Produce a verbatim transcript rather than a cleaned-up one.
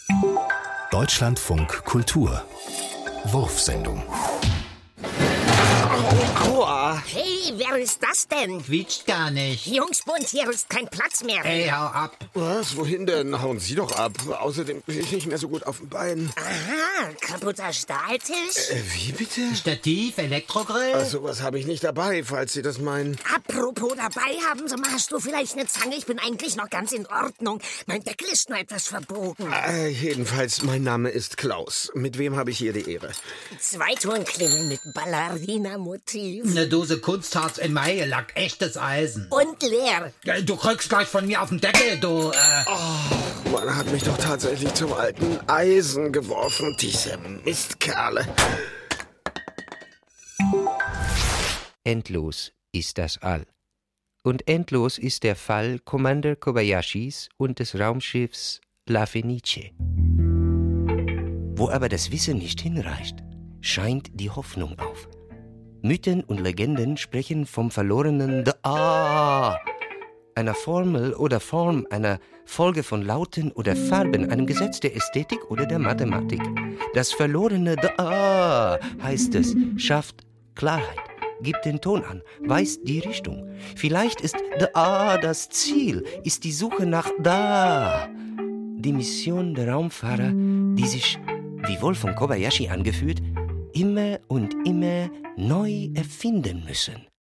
Deutschlandfunk Kultur Wurfsendung. Aua. Hey, wer ist das denn? Quietscht gar nicht. Jungsbund, hier ist kein Platz mehr. Ey, hau ab. Was? Wohin denn? Hauen Sie doch ab. Außerdem bin ich nicht mehr so gut auf dem Bein. Aha, kaputter Stahltisch? Äh, wie bitte? Stativ, Elektrogrill? Ach, sowas habe ich nicht dabei, falls Sie das meinen. Apropos dabei haben, so hast du vielleicht eine Zange? Ich bin eigentlich noch ganz in Ordnung. Mein Deckel ist nur etwas verbogen. Äh, jedenfalls, mein Name ist Klaus. Mit wem habe ich hier die Ehre? Zwei Tonklingen mit Ballerina-Motiv. Eine Dose Kunstharz in Mailack, echtes Eisen. Und leer. Ja, du kriegst gleich von mir auf den Deckel, du. Äh. Oh, man hat mich doch tatsächlich zum alten Eisen geworfen, diese Mistkerle. Endlos ist das All. Und endlos ist der Fall Commander Kobayashis und des Raumschiffs La Fenice. Wo aber das Wissen nicht hinreicht, scheint die Hoffnung auf. Mythen und Legenden sprechen vom verlorenen Da, einer Formel oder Form, einer Folge von Lauten oder Farben, einem Gesetz der Ästhetik oder der Mathematik. Das verlorene Da, heißt es, schafft Klarheit, gibt den Ton an, weist die Richtung. Vielleicht ist Da das Ziel, ist die Suche nach Da. Die Mission der Raumfahrer, die sich, wie wohl von Kobayashi angeführt, immer und immer neu erfinden müssen.